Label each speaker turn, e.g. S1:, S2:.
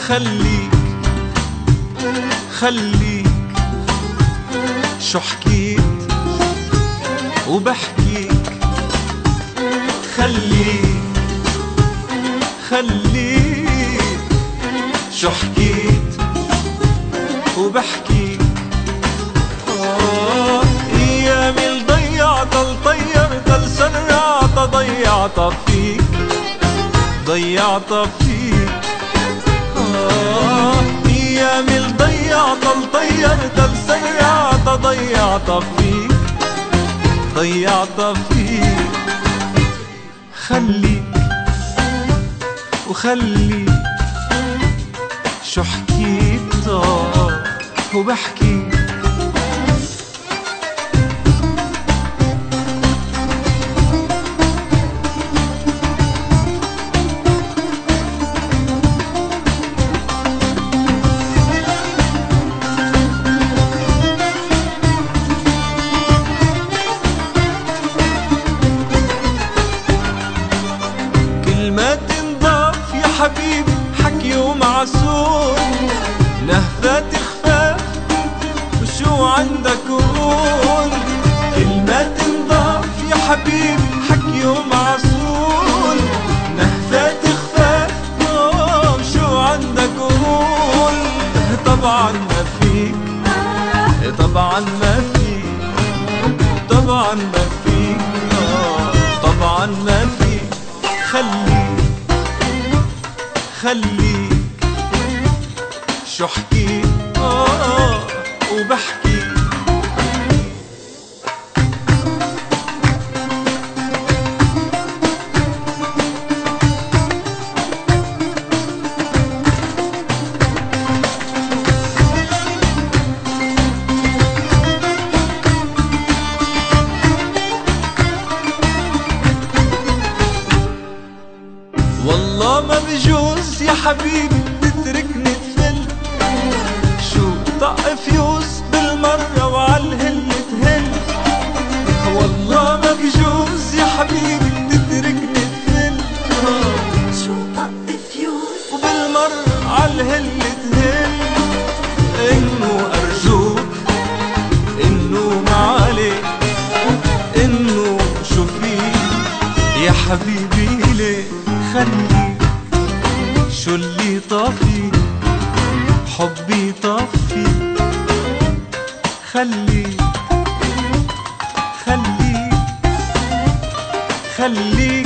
S1: خليك خليك شو حكيت وبحكيك، خليك خليك شو حكيت وبحكيك. ايامي اللي ضيعتها لطيرتها لسرعتها ضيعتها فيك ضيعتها فيك. ايامي اللي ضيعتها لطيرتها لسرعتها ضيعتها فيك ضيعتها فيك. خليك وخليك شو حكيت وبحكيك. كلمات تنضاف يا حبيبي حكي ومعسول، لهفات خفاف وشو عندك قول. كلمات تنضاف يا حبيبي حكي ومعسول، لهفات خفاف وشو عندك قول. طبعا ما فيك طبعا ما فيك طبعا ما فيك طبعا ما فيك. خليك خليك شو حكيت وبحكيك. والله ما بجوز يا حبيبي تتركني تفل، شو طق فيوز بالمرة وعالهل تهل. والله ما بجوز يا حبيبي تتركني تفل،
S2: شو طق فيوز
S1: وبالمرة عالهل تهل. انه ارجوك انه معاليك انه شو فيك يا حبيبي ليه. خليك شو اللي طافي حبي طافي. خليك خليك خليك